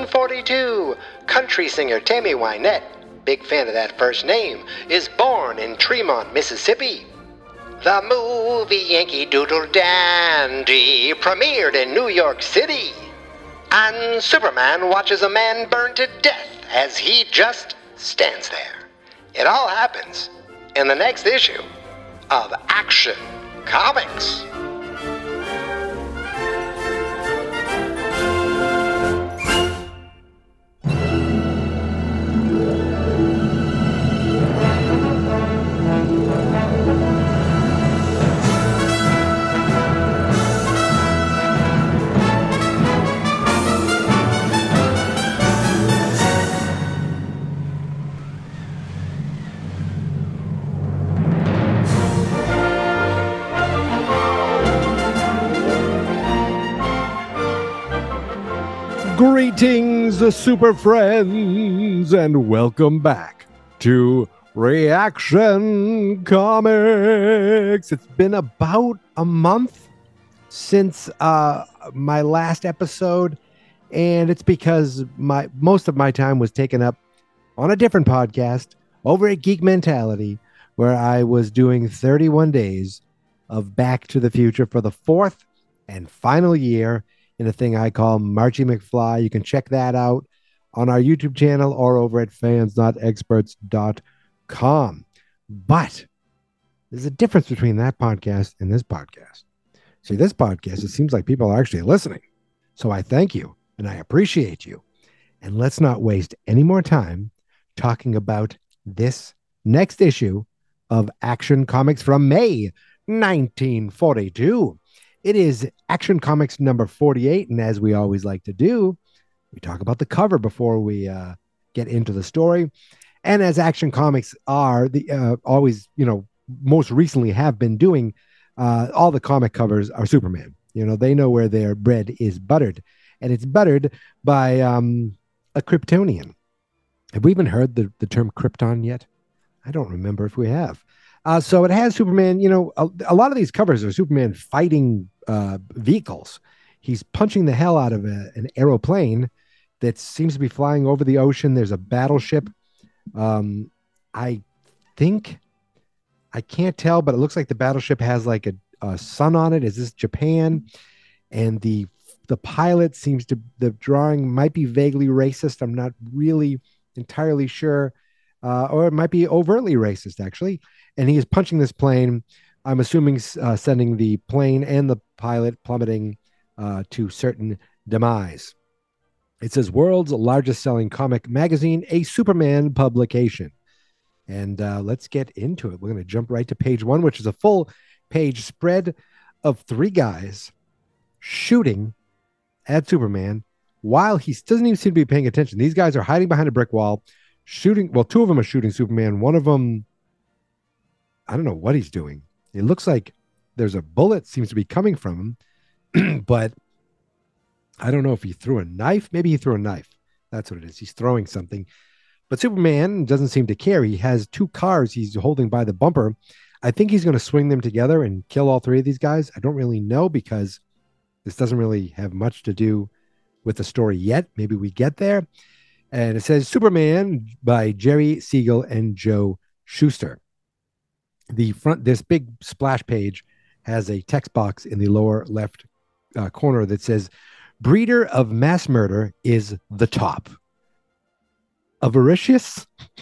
1942, country singer Tammy Wynette, big fan of that first name, is born in Tremont, Mississippi. The movie Yankee Doodle Dandy premiered in New York City. And Superman watches a man burn to death as he just stands there. It all happens in the next issue of Action Comics. Greetings, Super Friends, and welcome back to Reaction Comics. It's been about a month since my last episode, and it's because most of my time was taken up on a different podcast over at Geek Mentality, where I was doing 31 days of Back to the Future for the fourth and final year in a thing I call Marty McFly. You can check that out on our YouTube channel or over at fansnotexperts.com. But there's a difference between that podcast and this podcast. See, this podcast, it seems like people are actually listening. So I thank you and I appreciate you. And let's not waste any more time talking about this next issue of Action Comics from May 1942. It is Action Comics number 48, and as we always like to do, we talk about the cover before we get into the story. And as Action Comics are always, most recently have been doing, all the comic covers are Superman. They know where their bread is buttered, and it's buttered by a Kryptonian. Have we even heard the term Krypton yet? I don't remember if we have. So it has Superman, a lot of these covers are Superman fighting vehicles. He's punching the hell out of an aeroplane that seems to be flying over the ocean. There's a battleship. I think, I can't tell, but it looks like the battleship has like a sun on it. Is this Japan? And the pilot seems to, the drawing might be vaguely racist. I'm not really entirely sure. Or it might be overtly racist, actually. And he is punching this plane, I'm assuming sending the plane and the pilot plummeting to certain demise. It says, world's largest selling comic magazine, a Superman publication. And let's get into it. We're going to jump right to page one, which is a full page spread of three guys shooting at Superman while he doesn't even seem to be paying attention. These guys are hiding behind a brick wall, shooting. Well, two of them are shooting Superman. One of them, I don't know what he's doing. It looks like there's a bullet seems to be coming from him, but I don't know if he threw a knife. Maybe he threw a knife. That's what it is. He's throwing something, but Superman doesn't seem to care. He has two cars he's holding by the bumper. I think he's going to swing them together and kill all three of these guys. I don't really know because this doesn't really have much to do with the story yet. Maybe we get there. And it says Superman by Jerry Siegel and Joe Shuster. This big splash page has a text box in the lower left corner that says, breeder of mass murder is the top. Avaricious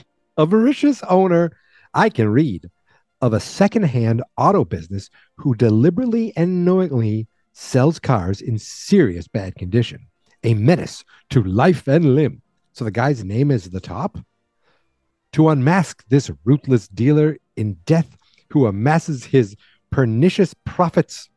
owner, I can read, of a secondhand auto business who deliberately and knowingly sells cars in serious bad condition. A menace to life and limb. So the guy's name is the top? To unmask this ruthless dealer in death who amasses his pernicious profits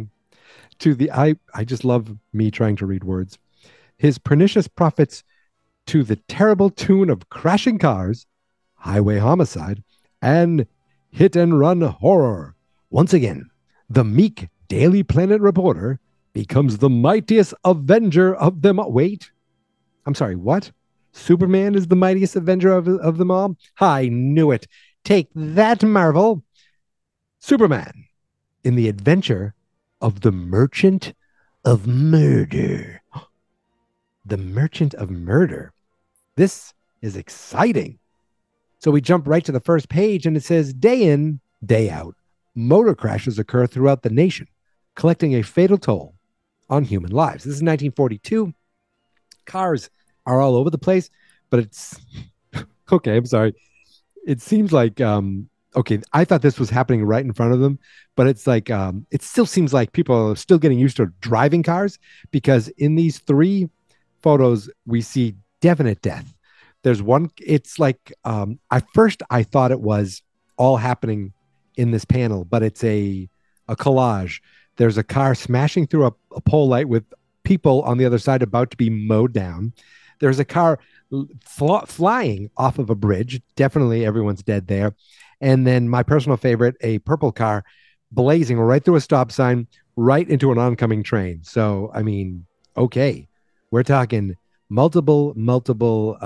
I just love me trying to read words. His pernicious profits to the terrible tune of crashing cars, highway homicide, and hit and run horror. Once again, the meek Daily Planet reporter becomes the mightiest avenger of them. Wait, I'm sorry, what? Superman is the mightiest avenger of them all? I knew it. Take that, Marvel. Superman in the adventure of the Merchant of Murder. The Merchant of Murder. This is exciting. So we jump right to the first page and it says, day in, day out, motor crashes occur throughout the nation, collecting a fatal toll on human lives. This is 1942. Cars are all over the place, but it's okay. I'm sorry. It seems like okay. I thought this was happening right in front of them, but it's like it still seems like people are still getting used to driving cars, because in these three photos we see definite death. There's one. It's like at first I thought it was all happening in this panel, but it's a collage. There's a car smashing through a pole light with people on the other side about to be mowed down. There's a car flying off of a bridge. Definitely everyone's dead there. And then my personal favorite, a purple car blazing right through a stop sign, right into an oncoming train. So, I mean, okay, we're talking multiple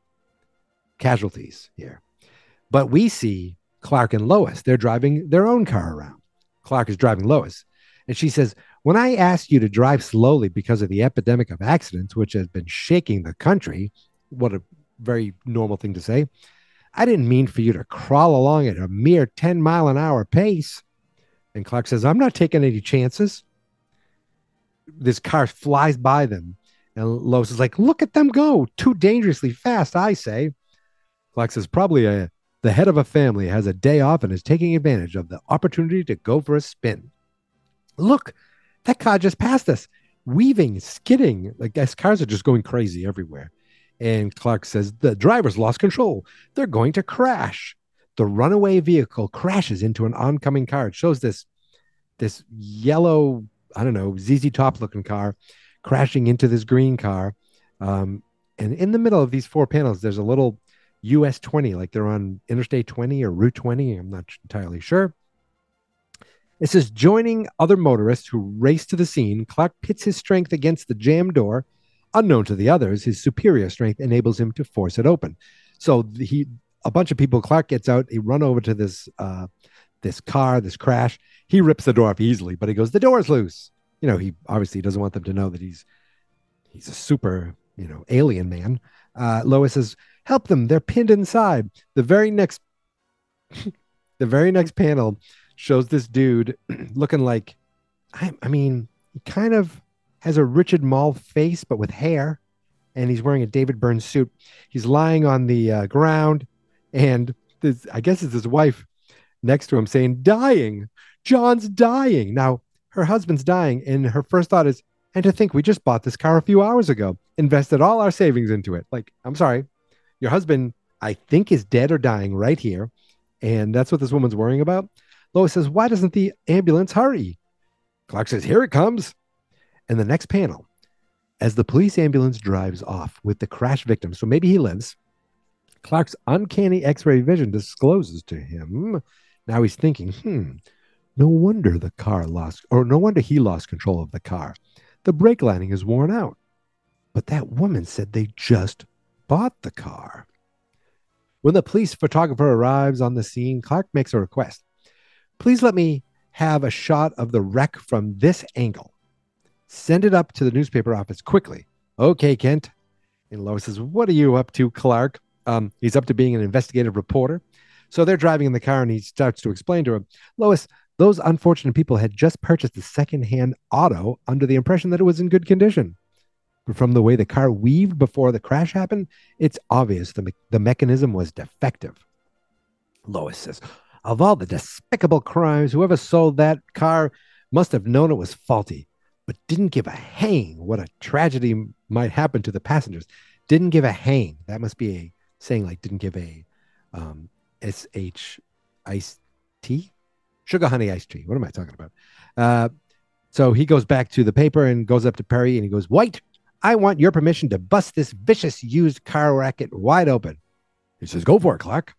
casualties here. But we see Clark and Lois. They're driving their own car around. Clark is driving Lois. And she says, when I asked you to drive slowly because of the epidemic of accidents, which has been shaking the country, what a very normal thing to say, I didn't mean for you to crawl along at a mere 10-mile-an-hour pace. And Clark says, I'm not taking any chances. This car flies by them. And Lois is like, look at them go. Too dangerously fast, I say. Clark says, probably the head of a family has a day off and is taking advantage of the opportunity to go for a spin. Look, that car just passed us, weaving, skidding. Like, these cars are just going crazy everywhere. And Clark says, the driver's lost control. They're going to crash. The runaway vehicle crashes into an oncoming car. It shows this yellow, I don't know, ZZ Top looking car crashing into this green car. And in the middle of these four panels, there's a little US 20, like they're on Interstate 20 or Route 20. I'm not entirely sure. It says, joining other motorists who race to the scene, Clark pits his strength against the jammed door. Unknown to the others, his superior strength enables him to force it open. So a bunch of people, Clark gets out, he run over to this car, this crash. He rips the door off easily, but he goes, the door's loose. You know, he obviously doesn't want them to know that he's a super, alien man. Lois says, help them. They're pinned inside. The very next panel shows this dude looking like, I mean, he kind of has a Richard Mall face, but with hair, and he's wearing a David Byrne suit. He's lying on the ground, and I guess it's his wife next to him saying, dying. John's dying. Now, her husband's dying, and her first thought is, and to think we just bought this car a few hours ago, invested all our savings into it. Like, I'm sorry, your husband, I think, is dead or dying right here, and that's what this woman's worrying about. Lois says, why doesn't the ambulance hurry? Clark says, here it comes. And the next panel, as the police ambulance drives off with the crash victim, so maybe he lives, Clark's uncanny X-ray vision discloses to him. Now he's thinking, no wonder he lost control of the car. The brake lining is worn out. But that woman said they just bought the car. When the police photographer arrives on the scene, Clark makes a request. Please let me have a shot of the wreck from this angle. Send it up to the newspaper office quickly. Okay, Kent. And Lois says, what are you up to, Clark? He's up to being an investigative reporter. So they're driving in the car, and he starts to explain to her, Lois, those unfortunate people had just purchased a secondhand auto under the impression that it was in good condition. But from the way the car weaved before the crash happened, it's obvious the mechanism was defective. Lois says, of all the despicable crimes, whoever sold that car must have known it was faulty, but didn't give a hang what a tragedy might happen to the passengers. Didn't give a hang. That must be a saying, like didn't give a SH iced tea? Sugar honey iced tea. What am I talking about? So he goes back to the paper and goes up to Perry and he goes, White, I want your permission to bust this vicious used car racket wide open. He says, go for it, Clark.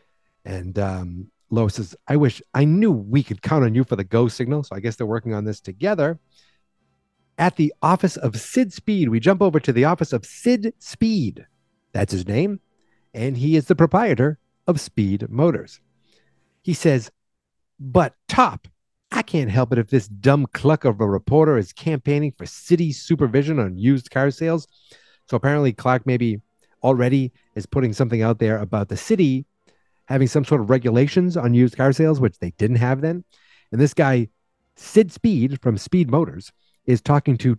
And Lois says, I knew we could count on you for the go signal. So I guess they're working on this together. At the office of Sid Speed, we jump over to the office of Sid Speed. That's his name. And he is the proprietor of Speed Motors. He says, but Top, I can't help it if this dumb cluck of a reporter is campaigning for city supervision on used car sales. So apparently Clark maybe already is putting something out there about the city having some sort of regulations on used car sales, which they didn't have then. And this guy, Sid Speed from Speed Motors, is talking to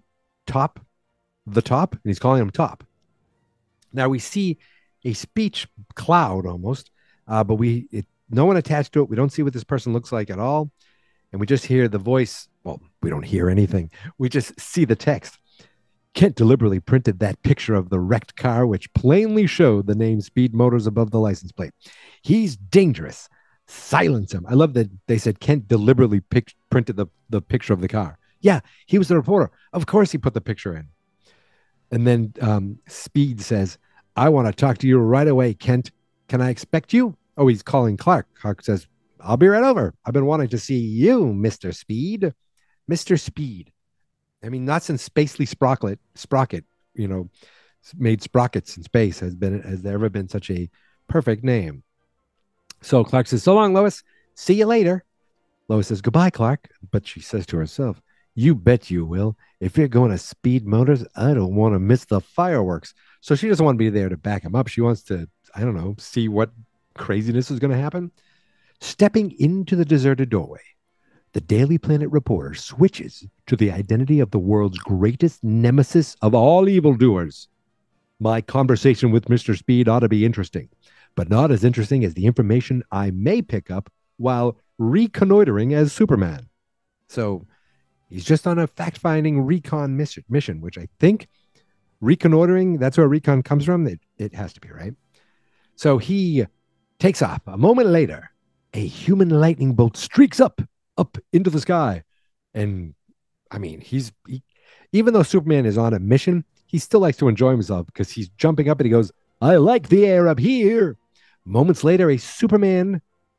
the top, and he's calling him Top. Now we see a speech cloud almost, but no one attached to it. We don't see what this person looks like at all. And we just hear the voice. Well, we don't hear anything. We just see the text. Kent deliberately printed that picture of the wrecked car, which plainly showed the name Speed Motors above the license plate. He's dangerous. Silence him. I love that they said Kent deliberately printed the picture of the car. Yeah, he was the reporter. Of course he put the picture in. And then Speed says, I want to talk to you right away, Kent. Can I expect you? Oh, he's calling Clark. Clark says, I'll be right over. I've been wanting to see you, Mr. Speed. Mr. Speed. I mean, not since Spacely Sprocket, made sprockets in space has there ever been such a perfect name. So Clark says, so long, Lois. See you later. Lois says, goodbye, Clark. But she says to herself, you bet you will. If you're going to Speed Motors, I don't want to miss the fireworks. So she doesn't want to be there to back him up. She wants to, I don't know, see what craziness is going to happen. Stepping into the deserted doorway, the Daily Planet reporter switches to the identity of the world's greatest nemesis of all evildoers. My conversation with Mr. Speed ought to be interesting, but not as interesting as the information I may pick up while reconnoitering as Superman. So he's just on a fact-finding recon mission, which I think reconnoitering, that's where recon comes from. It has to be, right? So he takes off. A moment later, a human lightning bolt streaks up into the sky. And I mean, even though Superman is on a mission, he still likes to enjoy himself because he's jumping up and he goes, I like the air up here. Moments later, as Superman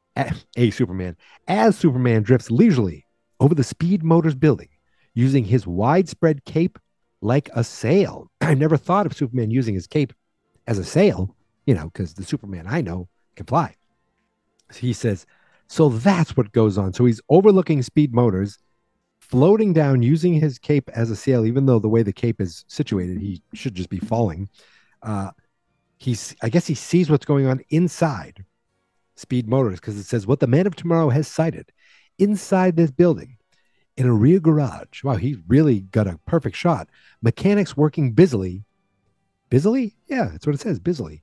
drifts leisurely over the Speed Motors building, using his widespread cape like a sail. I never thought of Superman using his cape as a sail, because the Superman I know can fly. So he says, so that's what goes on. So he's overlooking Speed Motors, floating down using his cape as a sail, even though the way the cape is situated, he should just be falling. I guess he sees what's going on inside Speed Motors because it says what the man of tomorrow has sighted inside this building in a rear garage. Wow, he really got a perfect shot. Mechanics working busily. Busily? Yeah, that's what it says, busily.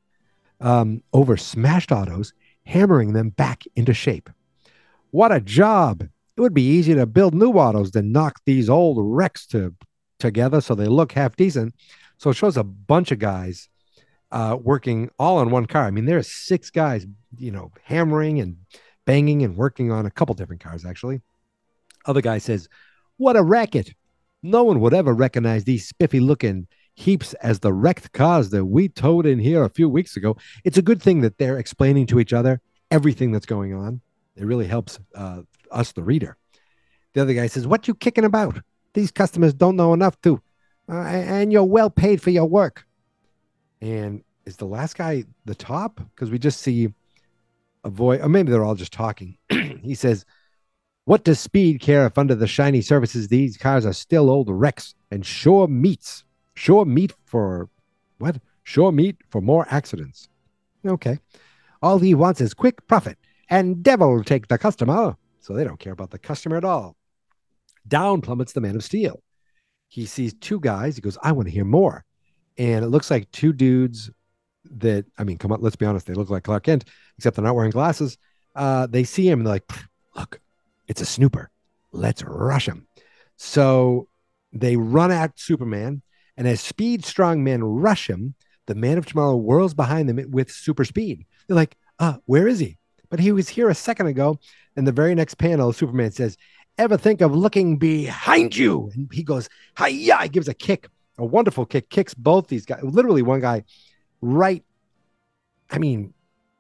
Over smashed autos, hammering them back into shape. What a job. It would be easier to build new autos than knock these old wrecks together so they look half decent. So it shows a bunch of guys working all on one car. I mean, there's 6 guys, hammering and banging and working on a couple different cars, actually. Other guy says, what a racket. No one would ever recognize these spiffy-looking heaps as the wrecked cars that we towed in here a few weeks ago. It's a good thing that they're explaining to each other everything that's going on. It really helps us, the reader. The other guy says, what you kicking about? These customers don't know enough to, and you're well paid for your work. And is the last guy the top? Because we just see a voice, or maybe they're all just talking. He says, what does Speed care if under the shiny surfaces these cars are still old wrecks and sure meat for what? Sure meat for more accidents. Okay. All he wants is quick profit and devil take the customer. So they don't care about the customer at all. Down plummets the Man of Steel. He sees 2 guys. He goes, I want to hear more. And it looks like 2 dudes that, I mean, come on, let's be honest. They look like Clark Kent, except they're not wearing glasses. They see him and they're like, look, it's a snooper. Let's rush him. So they run at Superman. And as Speed strong men rush him, the Man of Tomorrow whirls behind them with super speed. They're like, where is he? But he was here a second ago. And the very next panel, Superman says, ever think of looking behind you? And he goes, hi-ya! He gives a kick, a wonderful kick, kicks both these guys. Literally one guy right in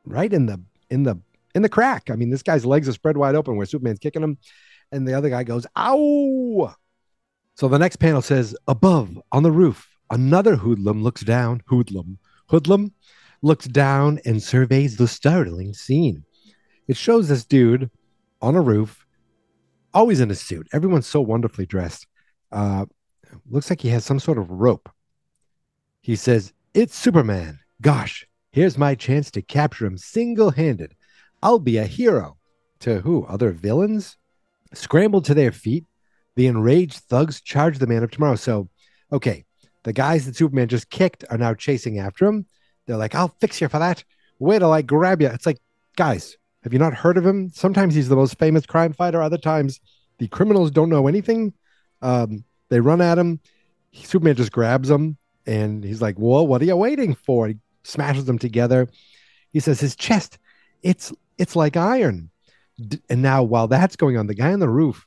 the crack. I mean, this guy's legs are spread wide open where Superman's kicking him. And the other guy goes, ow! So the next panel says, above on the roof, another hoodlum looks down. Hoodlum looks down and surveys the startling scene. It shows this dude on a roof, always in a suit. Everyone's so wonderfully dressed. Looks like he has some sort of rope. He says, "It's Superman. Gosh, here's my chance to capture him single-handed. I'll be a hero." To who? Other villains? Scrambled to their feet, the enraged thugs charge the Man of Tomorrow. So, okay, the guys that Superman just kicked are now chasing after him. They're like, "I'll fix you for that. Wait till I grab you." It's like, guys, have you not heard of him? Sometimes he's the most famous crime fighter. Other times, the criminals don't know anything. They run at him. Superman just grabs them, and he's like, "Whoa, what are you waiting for?" He smashes them together. He says, "His chest, it's like iron." And now, while that's going on, the guy on the roof,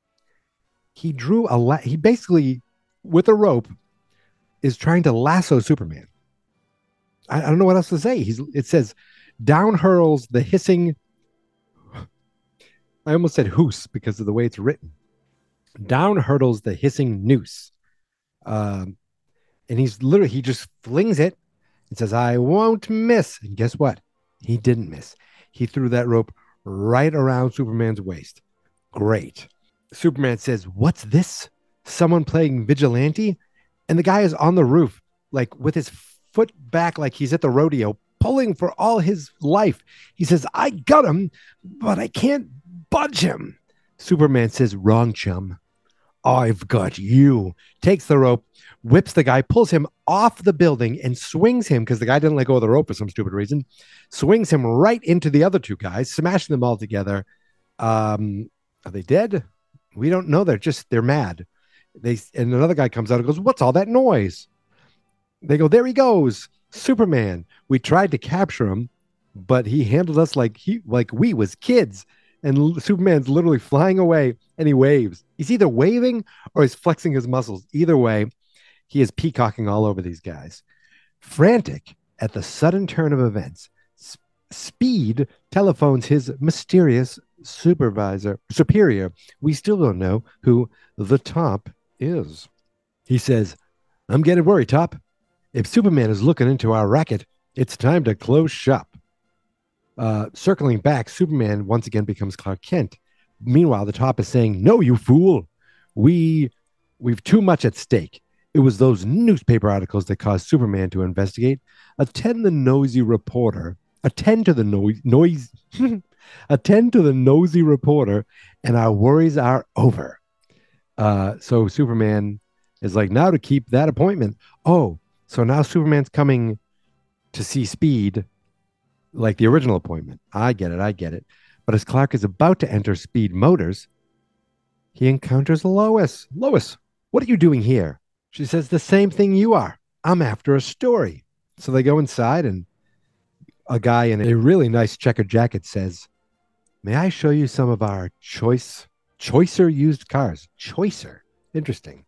he basically, with a rope, is trying to lasso Superman. I don't know what else to say. It says, "Down hurls the hissing." I almost said hoose because of the way it's written. "Down hurtles the hissing noose." Um, and he just flings it and says, "I won't miss." And guess what? He didn't miss. He threw that rope right around Superman's waist. Great. Superman says, "What's this? Someone playing vigilante?" And the guy is on the roof, like with his foot back, like he's at the rodeo, pulling for all his life. He says, "I got him, but I can't budge him." Superman says, "Wrong, chum. I've got you." Takes the rope, whips the guy, pulls him off the building, and swings him because the guy didn't let go of the rope for some stupid reason. Swings him right into the other two guys, smashing them all together. Are they dead? We don't know. They're mad. And another guy comes out and goes, "What's all that noise?" They go, "There he goes, Superman. We tried to capture him, but he handled us like we was kids." And Superman's literally flying away, and he waves. He's either waving or he's flexing his muscles. Either way, he is peacocking all over these guys. Frantic at the sudden turn of events, Speed telephones his mysterious superior. We still don't know who the Top is. He says, "I'm getting worried, Top. If Superman is looking into our racket, it's time to close shop." Circling back, Superman once again becomes Clark Kent. Meanwhile, the Top is saying, "No, you fool. We've too much at stake. It was those newspaper articles that caused Superman to investigate. Attend to the nosy reporter, and our worries are over." So Superman is like, now to keep that appointment. Oh, so now Superman's coming to see Speed like the original appointment. I get it. But as Clark is about to enter Speed Motors, he encounters Lois. "Lois, what are you doing here?" She says, "The same thing you are. I'm after a story." So they go inside, and a guy in a really nice checkered jacket says, "May I show you some of our choicer used cars?" Choicer. Interesting.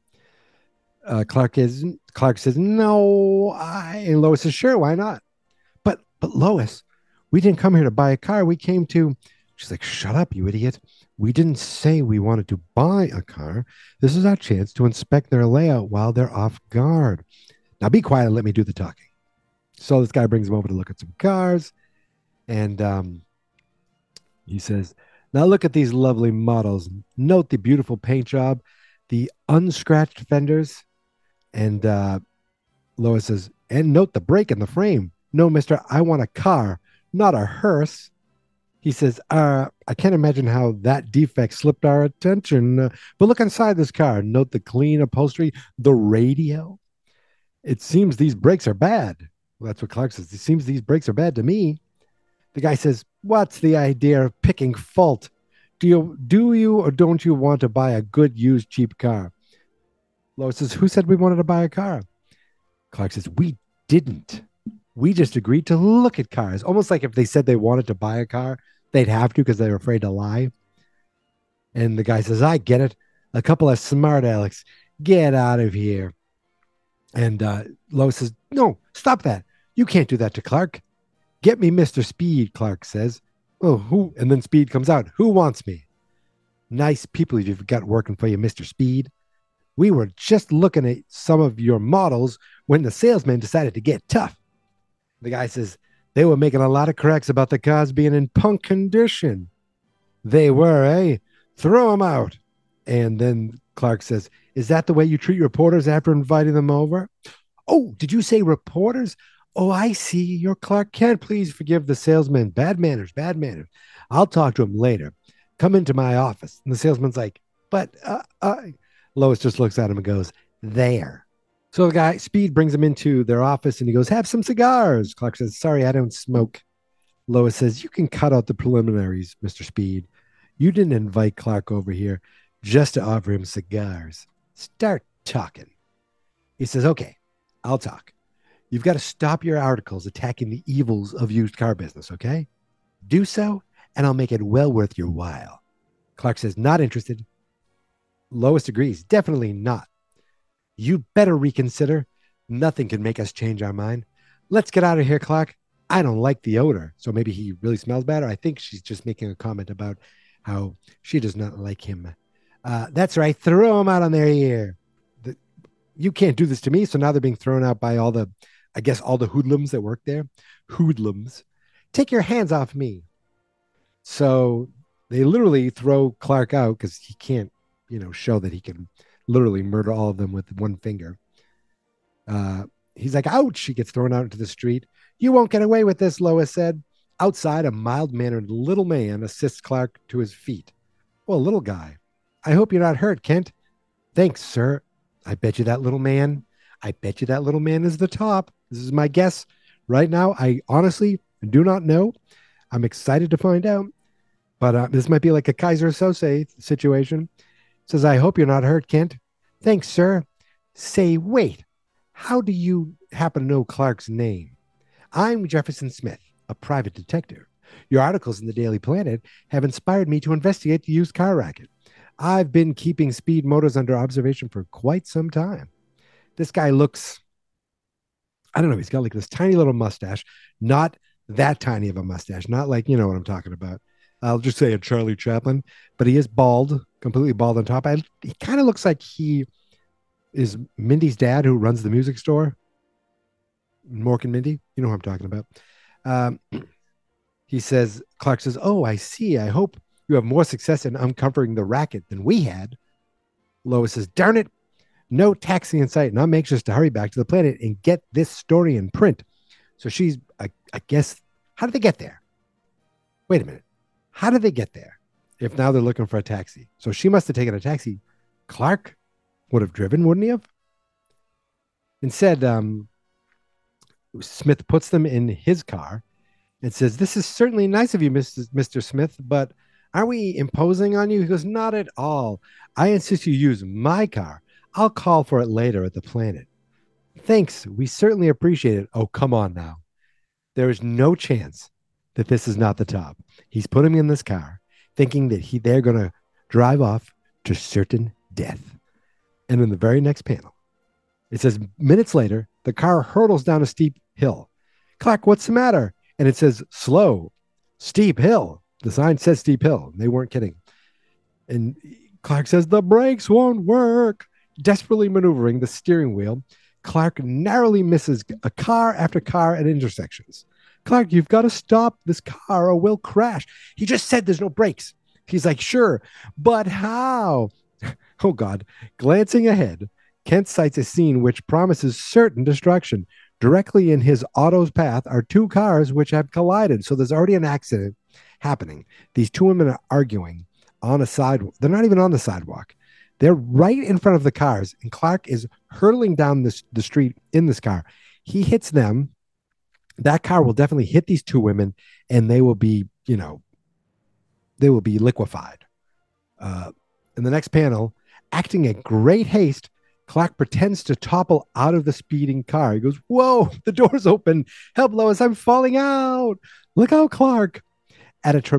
Clark says, "No." And Lois says, "Sure, why not?" But Lois, we didn't come here to buy a car. We came to." She's like, "Shut up, you idiot. We didn't say we wanted to buy a car. This is our chance to inspect their layout while they're off guard. Now be quiet and let me do the talking." So this guy brings him over to look at some cars. And he says, "Now look at these lovely models. Note the beautiful paint job, the unscratched fenders." And Lois says, "And note the brake in the frame. No, mister, I want a car, not a hearse." He says, I can't imagine how that defect slipped our attention. But look inside this car. Note the clean upholstery, the radio. It seems these brakes are bad." Well, that's what Clark says. "It seems these brakes are bad to me." The guy says, "What's the idea of picking fault? Do you or don't you want to buy a good used cheap car?" Lois says, "Who said we wanted to buy a car?" Clark says, "We didn't. We just agreed to look at cars." Almost like if they said they wanted to buy a car, they'd have to because they were afraid to lie. And the guy says, "I get it. A couple of smart Alex. Get out of here." And Lois says, "No, stop that. You can't do that to Clark." "Get me Mr. Speed," Clark says. "Oh, who?" And then Speed comes out. "Who wants me?" "Nice people you've got working for you, Mr. Speed. We were just looking at some of your models when the salesman decided to get tough." The guy says, "They were making a lot of cracks about the cars being in punk condition." "They were, eh? Throw them out." And then Clark says, "Is that the way you treat reporters after inviting them over?" Oh, did you say reporters? Oh, I see. You're Clark Kent. Please forgive the salesman. Bad manners, bad manners. I'll talk to him later. Come into my office. And the salesman's like, but Lois just looks at him and goes, there. So the guy, Speed, brings him into their office and he goes, have some cigars. Clark says, sorry, I don't smoke. Lois says, you can cut out the preliminaries, Mr. Speed. You didn't invite Clark over here just to offer him cigars. Start talking. He says, okay, I'll talk. You've got to stop your articles attacking the evils of used car business, okay? Do so, and I'll make it well worth your while. Clark says, not interested. Lois agrees, definitely not. You better reconsider. Nothing can make us change our mind. Let's get out of here, Clark. I don't like the odor. So maybe he really smells bad, or I think she's just making a comment about how she does not like him. That's right. Throw him out on their ear. You can't do this to me. So now they're being thrown out by all the hoodlums that work there. Hoodlums. Take your hands off me. So they literally throw Clark out because he can't, show that he can literally murder all of them with one finger. He's like, ouch. He gets thrown out into the street. You won't get away with this, Lois said. Outside, a mild-mannered little man assists Clark to his feet. Well, little guy, I hope you're not hurt, Kent. Thanks, sir. I bet you that little man is the top. This is my guess. Right now, I honestly do not know. I'm excited to find out. But this might be like a Kaiser Sose situation. Says, I hope you're not hurt, Kent. Thanks, sir. Say, wait. How do you happen to know Clark's name? I'm Jefferson Smith, a private detective. Your articles in the Daily Planet have inspired me to investigate the used car racket. I've been keeping Speed Motors under observation for quite some time. This guy looks, I don't know, he's got like this tiny little mustache, not that tiny of a mustache, not like, you know what I'm talking about. I'll just say a Charlie Chaplin, but he is bald, completely bald on top. He kind of looks like he is Mindy's dad who runs the music store. Mork and Mindy, you know who I'm talking about. He says, Clark says, oh, I see. I hope you have more success in uncovering the racket than we had. Lois says, darn it. No taxi in sight, and I'm anxious to hurry back to the planet and get this story in print. So she's, I guess, how did they get there? Wait a minute. How did they get there if now they're looking for a taxi? So she must have taken a taxi. Clark would have driven, wouldn't he have? Instead, Smith puts them in his car and says, this is certainly nice of you, Mr. Smith, but aren't we imposing on you? He goes, not at all. I insist you use my car. I'll call for it later at the planet. Thanks. We certainly appreciate it. Oh, come on now. There is no chance that this is not the top. He's putting me in this car thinking that they're going to drive off to certain death. And in the very next panel, it says minutes later, the car hurtles down a steep hill. Clark, what's the matter? And it says slow, steep hill. The sign says steep hill. They weren't kidding. And Clark says the brakes won't work. Desperately maneuvering the steering wheel, Clark narrowly misses a car after car at intersections. Clark, you've got to stop this car or we'll crash. He just said there's no brakes. He's like, sure, but how? Oh, God. Glancing ahead, Kent sights a scene which promises certain destruction. Directly in his auto's path are two cars which have collided. So there's already an accident happening. These two women are arguing on a sidewalk. They're not even on the sidewalk. They're right in front of the cars, and Clark is hurtling down the street in this car. He hits them. That car will definitely hit these two women, and they will be, they will be liquefied. In the next panel, acting at great haste, Clark pretends to topple out of the speeding car. He goes, whoa, the door's open. Help, Lois, I'm falling out. Look out, Clark. At such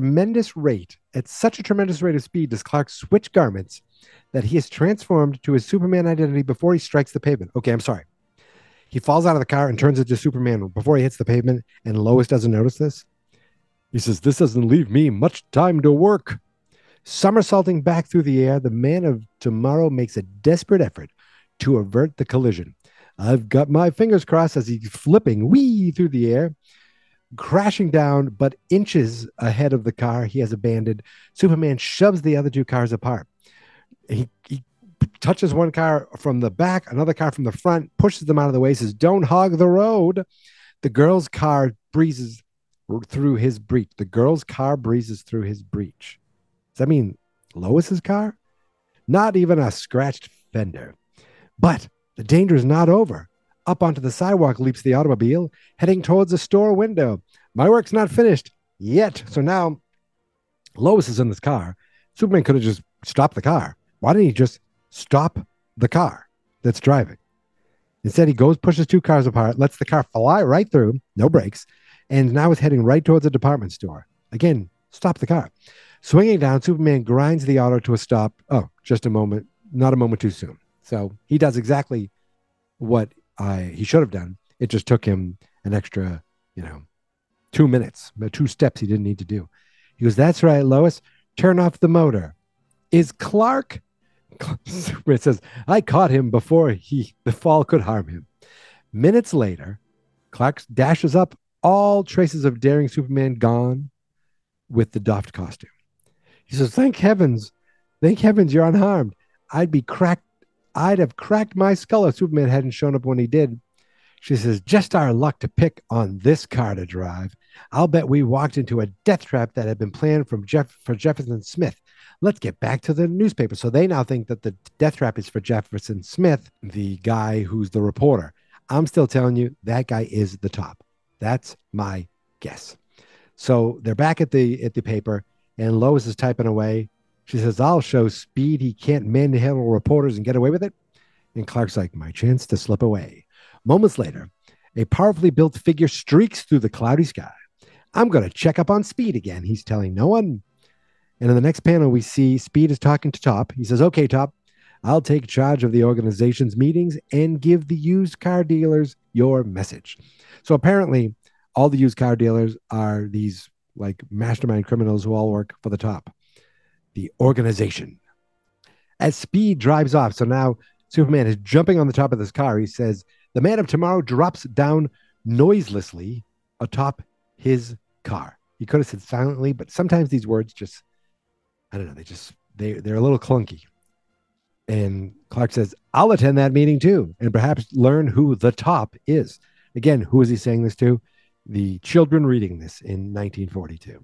a tremendous rate of speed does Clark switch garments that he is transformed to his Superman identity before he strikes the pavement. Okay, I'm sorry. He falls out of the car and turns into Superman before he hits the pavement, and Lois doesn't notice this. He says, this doesn't leave me much time to work. Somersaulting back through the air, the man of tomorrow makes a desperate effort to avert the collision. I've got my fingers crossed as he's flipping wee through the air, crashing down, but inches ahead of the car he has abandoned. Superman shoves the other two cars apart. He touches one car from the back, another car from the front, pushes them out of the way, says, "Don't hog the road." The girl's car breezes through his breach. The girl's car breezes through his breach. Does that mean Lois's car? Not even a scratched fender. But the danger is not over. Up onto the sidewalk leaps the automobile, heading towards the store window. My work's not finished yet. So now Lois is in this car. Superman could have just stopped the car. Why didn't he just stop the car that's driving? Instead, he goes, pushes two cars apart, lets the car fly right through, no brakes, and now is heading right towards a department store. Again, stop the car. Swinging down, Superman grinds the auto to a stop. Oh, just a moment, not a moment too soon. So he does exactly what he should have done. It just took him an extra, 2 minutes, but 2 steps he didn't need to do. He goes, "That's right, Lois. Turn off the motor." Is Clark? Superman says, "I caught him before the fall could harm him." Minutes later, Clark dashes up, all traces of daring Superman gone with the doffed costume. He says, thank heavens you're unharmed. I'd have cracked my skull if Superman hadn't shown up when he did. She says, "Just our luck to pick on this car to drive. I'll bet we walked into a death trap that had been planned for Jefferson Smith. Let's get back to the newspaper." So they now think that the death trap is for Jefferson Smith, the guy who's the reporter. I'm still telling you, that guy is the top. That's my guess. So they're back at the paper, and Lois is typing away. She says, "I'll show Speed he can't manhandle reporters and get away with it." And Clark's like, "My chance to slip away." Moments later, a powerfully built figure streaks through the cloudy sky. "I'm going to check up on Speed again," he's telling no one. And in the next panel, we see Speed is talking to Top. He says, "Okay, Top, I'll take charge of the organization's meetings and give the used car dealers your message." So apparently, all the used car dealers are these like mastermind criminals who all work for the Top, the organization. As Speed drives off, so now Superman is jumping on the top of this car. He says, "The man of tomorrow drops down noiselessly atop his car." He could have said silently, but sometimes these words just, I don't know, they're a little clunky. And Clark says, "I'll attend that meeting too, and perhaps learn who the Top is." Again, who is he saying this to? The children reading this in 1942.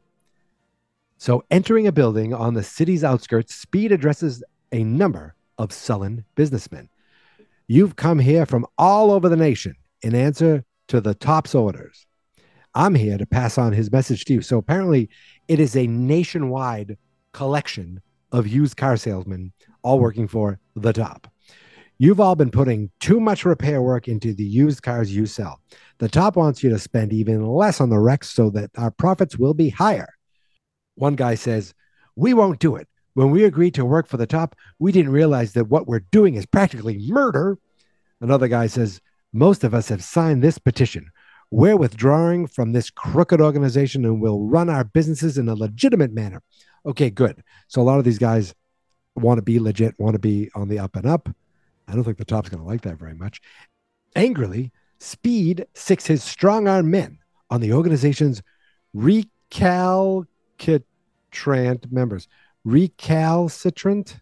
So entering a building on the city's outskirts, Speed addresses a number of sullen businessmen. "You've come here from all over the nation in answer to the Top's orders. I'm here to pass on his message to you." So apparently it is a nationwide collection of used car salesmen all working for the Top. "You've all been putting too much repair work into the used cars you sell. The Top wants you to spend even less on the wrecks so that our profits will be higher." One guy says, "We won't do it. When we agreed to work for the Top, we didn't realize that what we're doing is practically murder." Another guy says, "Most of us have signed this petition. We're withdrawing from this crooked organization and will run our businesses in a legitimate manner." Okay, good. So a lot of these guys want to be legit, want to be on the up and up. I don't think the Top's going to like that very much. Angrily, Speed sicks his strong-arm men on the organization's recalcitrant members. Recalcitrant.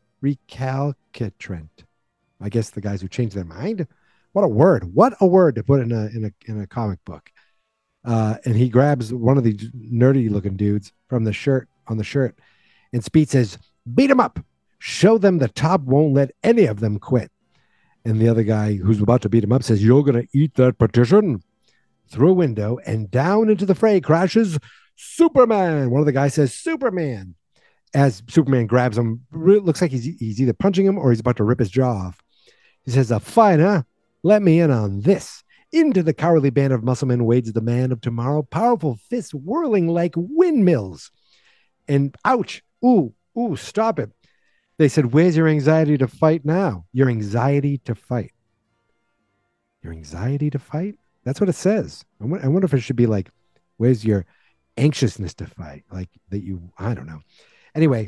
I guess the guys who change their mind. What a word! What a word to put in a comic book. And he grabs one of these nerdy-looking dudes from the shirt on the shirt, and Speed says, "Beat him up. Show them the Top won't let any of them quit." And the other guy who's about to beat him up says, "You're going to eat that petition." Through a window and down into the fray crashes Superman. One of the guys says, "Superman." As Superman grabs him, it looks like he's either punching him or he's about to rip his jaw off. He says, "A fight, huh? Let me in on this." Into the cowardly band of musclemen wades the man of tomorrow, powerful fists whirling like windmills. And ouch, ooh, stop it. They said, "Where's your anxiety to fight now?" Your anxiety to fight. Your anxiety to fight? That's what it says. I wonder if it should be like, "Where's your anxiousness to fight?" Like that I don't know. Anyway,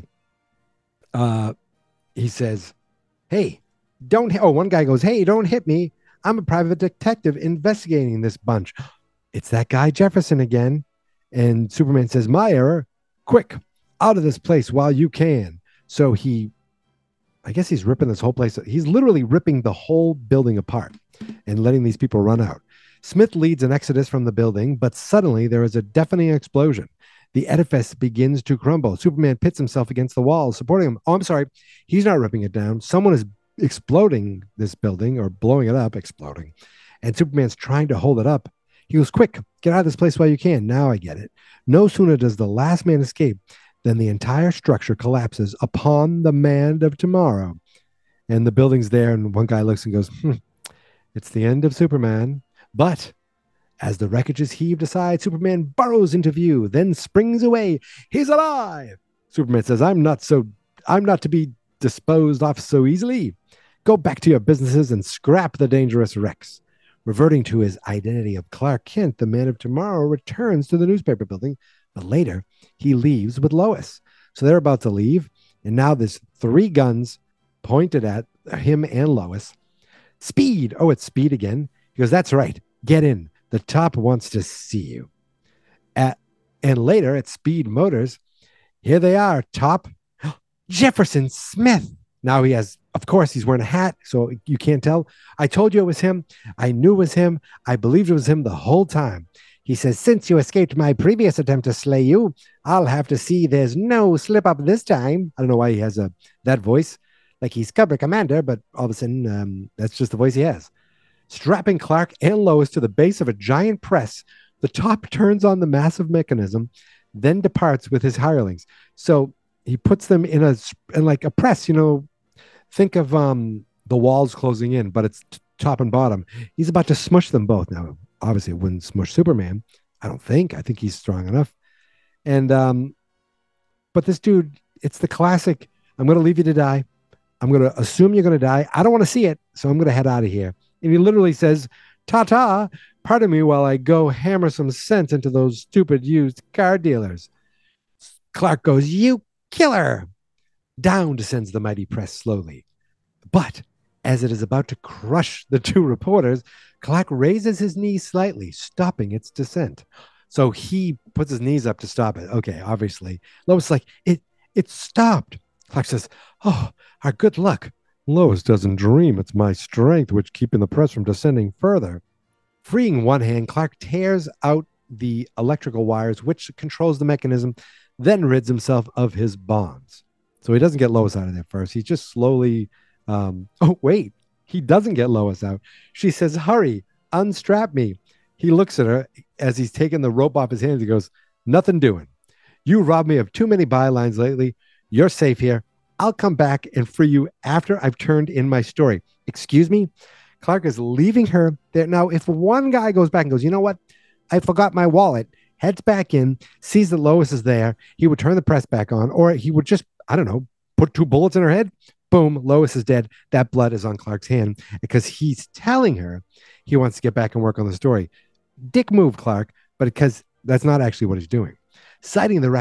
he says, "Hey, one guy goes, 'Hey, don't hit me. I'm a private detective investigating this bunch.'" It's that guy Jefferson again. And Superman says, "My error. Quick, out of this place while you can." So he I guess he's ripping this whole place. He's literally ripping the whole building apart and letting these people run out. Smith leads an exodus from the building, but suddenly there is a deafening explosion. The edifice begins to crumble. Superman pits himself against the wall, supporting him. Oh, I'm sorry. He's not ripping it down. Someone is exploding this building or blowing it up, exploding. And Superman's trying to hold it up. He goes, quick, get out of this place while you can. Now I get it. No sooner does the last man escape than the entire structure collapses upon the man of tomorrow. And the building's there, and one guy looks and goes, it's the end of Superman. But as the wreckage is heaved aside, Superman burrows into view, then springs away. He's alive. Superman says, I'm not to be disposed of so easily. Go back to your businesses and scrap the dangerous wrecks. Reverting to his identity of Clark Kent, the man of tomorrow returns to the newspaper building, but later he leaves with Lois. So they're about to leave, and now there's 3 guns pointed at him and Lois. Speed. Oh, it's Speed again. He goes, that's right. Get in. The top wants to see you. And later at Speed Motors, here they are, Top. Jefferson Smith. Now he has, of course, he's wearing a hat, so you can't tell. I told you it was him. I knew it was him. I believed it was him the whole time. He says, since you escaped my previous attempt to slay you, I'll have to see there's no slip up this time. I don't know why he has that voice, like he's Cobra Commander, but all of a sudden, that's just the voice he has. Strapping Clark and Lois to the base of a giant press, the Top turns on the massive mechanism, then departs with his hirelings. So he puts them in like a press, think of the walls closing in, but it's top and bottom. He's about to smush them both. Now, obviously, it wouldn't smush Superman. I think he's strong enough. And but this dude, it's the classic, I'm going to leave you to die. I'm going to assume you're going to die. I don't want to see it, so I'm going to head out of here. And he literally says, ta-ta, pardon me while I go hammer some sense into those stupid used car dealers. Clark goes, you killer. Down descends the mighty press slowly. But as it is about to crush the 2 reporters, Clark raises his knees slightly, stopping its descent. So he puts his knees up to stop it. Okay, obviously. Lois is like, it stopped. Clark says, oh, our good luck. Lois doesn't dream it's my strength which keeping the press from descending further. Freeing one hand, Clark tears out the electrical wires which controls the mechanism, then rids himself of his bonds. So he doesn't get Lois out of there first. He just slowly, he doesn't get Lois out. She says, hurry, unstrap me. He looks at her as he's taking the rope off his hands. He goes, nothing doing. You robbed me of too many bylines lately. You're safe here. I'll come back and free you after I've turned in my story. Excuse me? Clark is leaving her there. Now, if one guy goes back and goes, you know what? I forgot my wallet, heads back in, sees that Lois is there, he would turn the press back on, or he would just, I don't know, put 2 bullets in her head. Boom, Lois is dead. That blood is on Clark's hand because he's telling her he wants to get back and work on the story. Dick move, Clark, but because that's not actually what he's doing. Citing the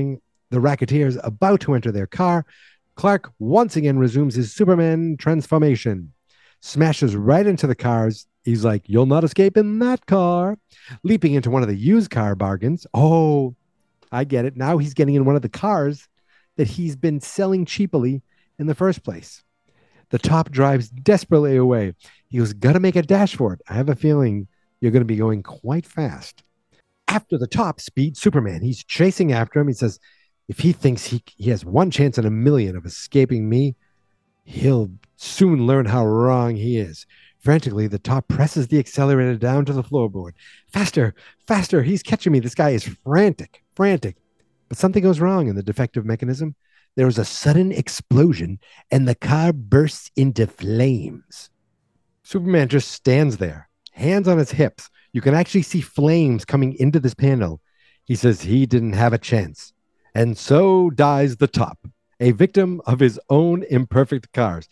racketeers about to enter their car, Clark once again resumes his Superman transformation, smashes right into the cars. He's like, you'll not escape in that car. Leaping into one of the used car bargains. Oh, I get it. Now he's getting in one of the cars that he's been selling cheaply in the first place. The Top drives desperately away. He goes, gotta make a dash for it. I have a feeling you're going to be going quite fast. After the Top speed Superman, he's chasing after him. He says, if he thinks he has one chance in a million of escaping me, he'll soon learn how wrong he is. Frantically, the Top presses the accelerator down to the floorboard. Faster, faster, he's catching me. This guy is frantic. But something goes wrong in the defective mechanism. There is a sudden explosion, and the car bursts into flames. Superman just stands there, hands on his hips. You can actually see flames coming into this panel. He says he didn't have a chance. And so dies the Top, a victim of his own imperfect cars.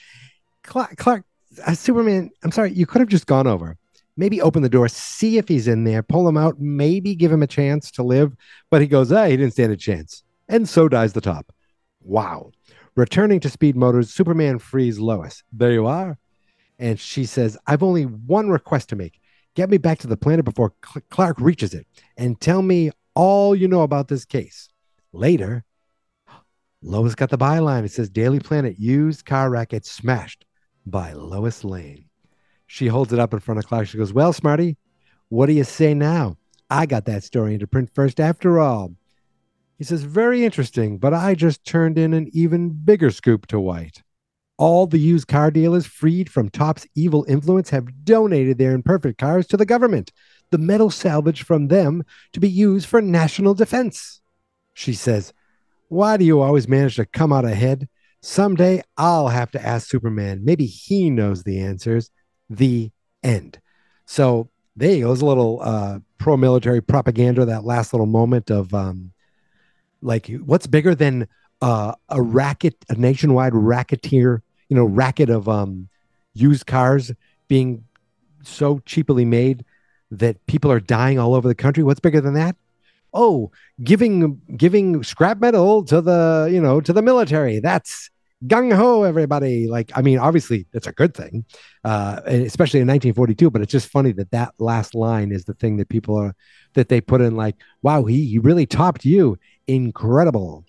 Clark, Superman, I'm sorry, you could have just gone over. Maybe open the door, see if he's in there, pull him out, maybe give him a chance to live. But he goes, he didn't stand a chance. And so dies the Top. Wow. Returning to Speed Motors, Superman frees Lois. There you are. And she says, I've only one request to make. Get me back to the planet before Clark reaches it and tell me all you know about this case. Later, Lois got the byline. It says Daily Planet used car wreck gets smashed by Lois Lane. She holds it up in front of Clark. She goes, well, Smarty, what do you say now? I got that story into print first after all. He says, very interesting, but I just turned in an even bigger scoop to White. All the used car dealers freed from Top's evil influence have donated their imperfect cars to the government, the metal salvaged from them to be used for national defense. She says, why do you always manage to come out ahead? Someday I'll have to ask Superman. Maybe he knows the answers. The end. So there you go. There's a little pro-military propaganda, that last little moment of like, what's bigger than a racket, a nationwide racketeer, racket of used cars being so cheaply made that people are dying all over the country. What's bigger than that? Oh, giving scrap metal to the military. That's gung ho, everybody. Like, I mean, obviously that's a good thing, especially in 1942. But it's just funny that last line is the thing that that they put in. Like, wow, he really topped you. Incredible.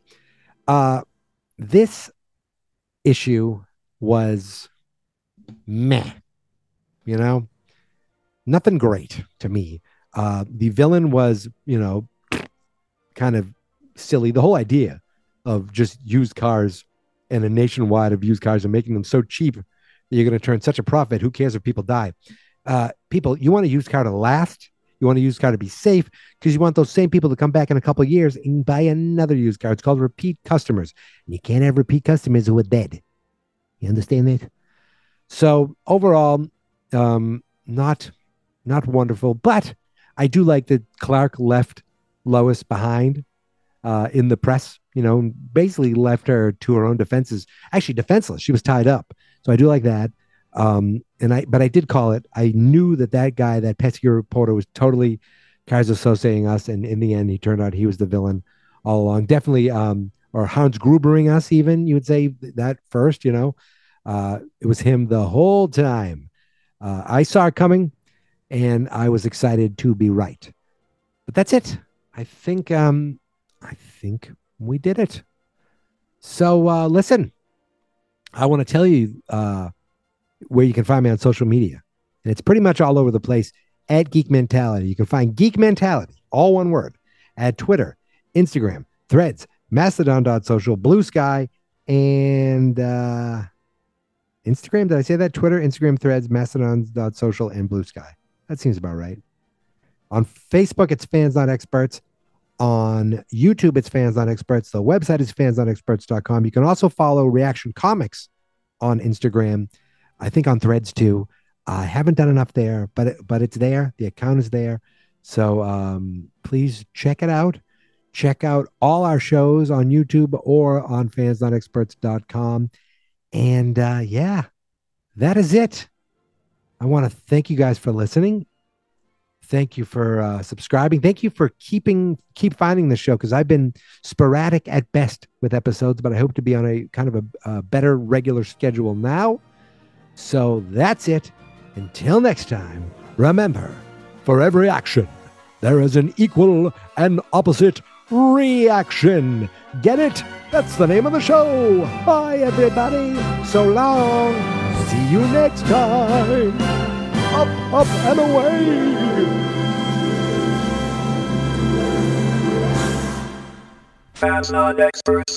This issue was meh. Nothing great to me. The villain was, kind of silly. The whole idea of just used cars and a nationwide of used cars and making them so cheap that you're going to turn such a profit. Who cares if people die? People, you want a used car to last. You want a used car to be safe because you want those same people to come back in a couple of years and buy another used car. It's called repeat customers. And you can't have repeat customers who are dead. You understand that? So overall, not wonderful, but I do like that Clark left Lois behind in the press, basically left her to her own defenses. Actually, defenseless. She was tied up. So I do like that. But I did call it. I knew that guy, that pesky reporter, was totally Kaiser associating us, and in the end, he turned out he was the villain all along. Definitely, or Hans Grubering us, even, you would say that first. It was him the whole time. I saw it coming, and I was excited to be right. But that's it. I think we did it. So listen, I want to tell you where you can find me on social media. And it's pretty much all over the place at Geek Mentality. You can find Geek Mentality, all one word, at Twitter, Instagram, Threads, Mastodon.social, Blue Sky, and Instagram. Did I say that? Twitter, Instagram, Threads, Mastodon.social, and Blue Sky. That seems about right. On Facebook, it's Fans Not Experts. On YouTube, it's Fans Not Experts. The website is fansnotexperts.com. You can also follow Reaction Comics on Instagram. I think on Threads too. I haven't done enough there, but it's there. The account is there. So please check it out. Check out all our shows on YouTube or on fansnotexperts.com. And yeah, that is it. I want to thank you guys for listening. Thank you for subscribing. Thank you for keep finding the show, because I've been sporadic at best with episodes, but I hope to be on a kind of a better regular schedule now. So that's it. Until next time, remember, for every action, there is an equal and opposite reaction. Get it? That's the name of the show. Bye, everybody. So long. See you next time. Up, up, and away. Fans Not Experts.